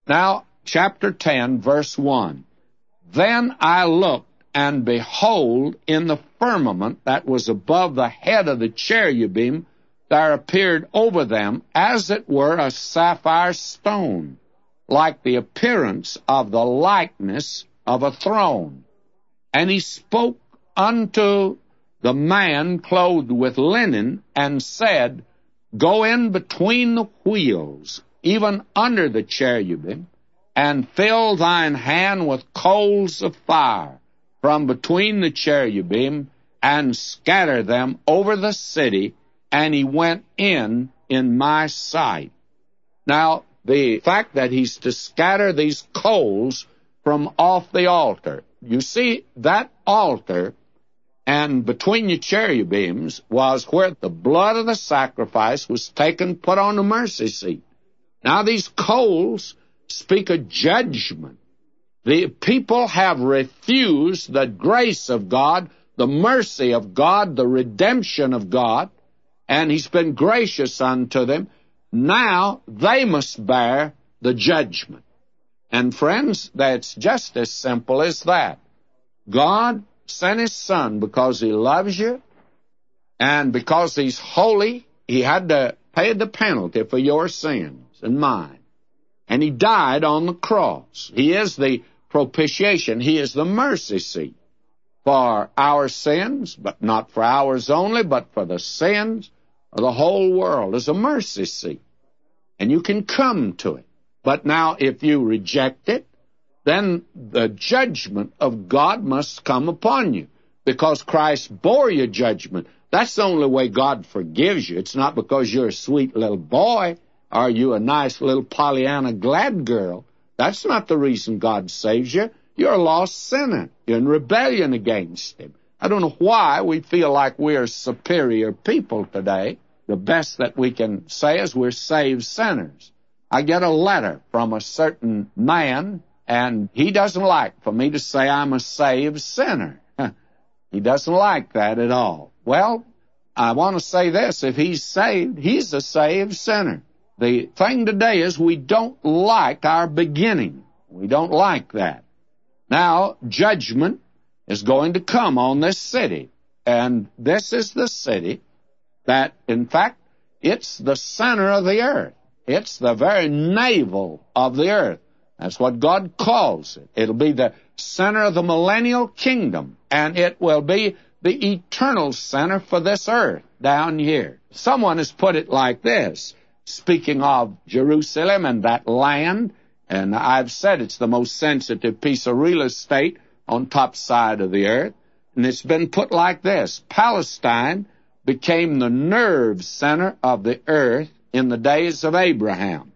Now, chapter 10, verse 1. Then I looked, and behold, in the firmament that was above the head of the cherubim, there appeared over them, as it were, a sapphire stone, like the appearance of the likeness of a throne. And he spoke unto the man clothed with linen, and said, Go in between the wheels, even under the cherubim, and fill thine hand with coals of fire from between the cherubim, and scatter them over the city. And he went in my sight. Now, the fact that he's to scatter these coals from off the altar. You see, that altar and between the cherubims was where the blood of the sacrifice was taken, put on the mercy seat. Now, these coals speak of judgment. The people have refused the grace of God, the mercy of God, the redemption of God, and he's been gracious unto them. Now they must bear the judgment. And friends, that's just as simple as that. God sent his Son because he loves you, and because he's holy, he had to pay the penalty for your sins and mine. And he died on the cross. He is the propitiation. He is the mercy seat for our sins, but not for ours only, but for the sins of the whole world. Is a mercy seat. And you can come to it. But now, if you reject it, then the judgment of God must come upon you, because Christ bore your judgment. That's the only way God forgives you. It's not because you're a sweet little boy, or you a nice little Pollyanna glad girl. That's not the reason God saves you. You're a lost sinner. You're in rebellion against him. I don't know why we feel like we're superior people today. The best that we can say is we're saved sinners. I get a letter from a certain man, and he doesn't like for me to say I'm a saved sinner. He doesn't like that at all. Well, I want to say this. If he's saved, he's a saved sinner. The thing today is we don't like our beginning. We don't like that. Now, judgment is going to come on this city. And this is the city that, in fact, it's the center of the earth. It's the very navel of the earth. That's what God calls it. It'll be the center of the millennial kingdom, and it will be the eternal center for this earth down here. Someone has put it like this, speaking of Jerusalem and that land, and I've said it's the most sensitive piece of real estate on top side of the earth, and it's been put like this: Palestine became the nerve center of the earth in the days of Abraham.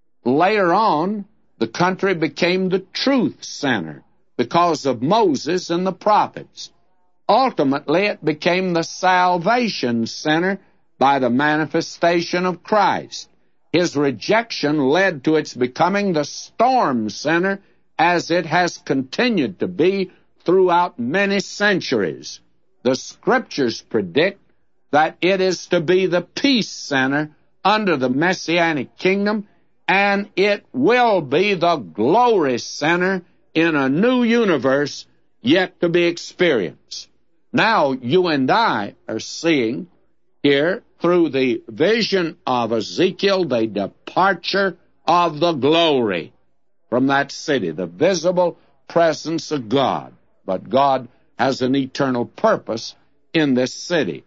Later on, the country became the truth center because of Moses and the prophets. Ultimately, it became the salvation center by the manifestation of Christ. His rejection led to its becoming the storm center, as it has continued to be throughout many centuries. The Scriptures predict that it is to be the peace center under the Messianic kingdom, and it will be the glory center in a new universe yet to be experienced. Now, you and I are seeing here, through the vision of Ezekiel, the departure of the glory from that city, the visible presence of God. But God has an eternal purpose in this city.